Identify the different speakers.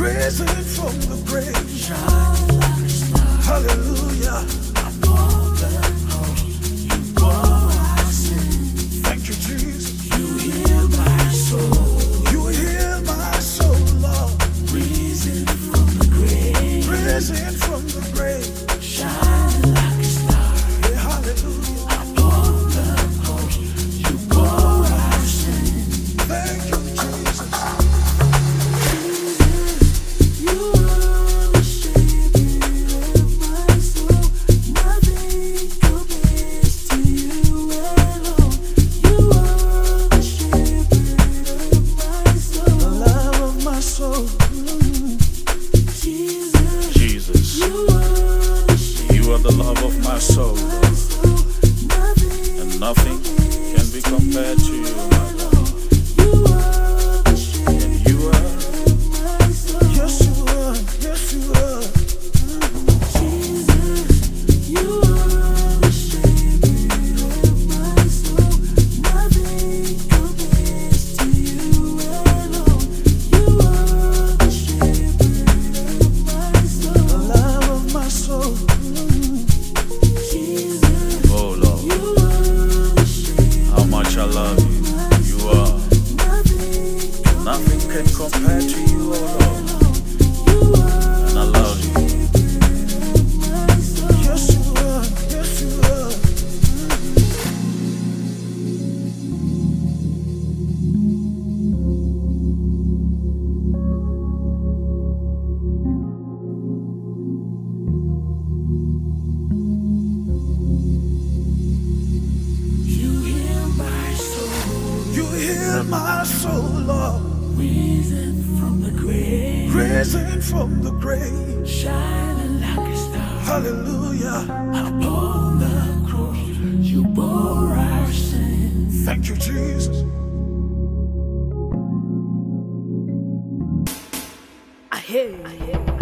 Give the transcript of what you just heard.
Speaker 1: risen from the grave. Hallelujah. Thank you, Jesus. You heal my soul. You heal my soul, Lord. Risen from the grave. Risen from the grave. Shining like a star. Yeah, hallelujah. Upon the cross, you bore our sin. Thank you, Jesus. You are the Savior of my soul. Nothing compares to you alone. You are the Shepherd of my soul. The love of my soul. Jesus, you are the love of my soul, and nothing can be compared to you, my God. And you are, yes you are, yes you are. Jesus, you are the Savior of my soul. Nothing compares to you alone. You are the Shepherd of my soul, the love of my soul. Jesus, oh Lord, you are the Shepherd. How much I love you. You are. Nothing can compare to you, oh Lord. And I love you. Yes you are, yes you are. You heal my soul. You heal my soul, Lord. Risen from the grave. Risen from the grave. Shining like a star. Hallelujah. Upon the cross, you bore our sin. Thank you, Jesus.
Speaker 2: I hear you.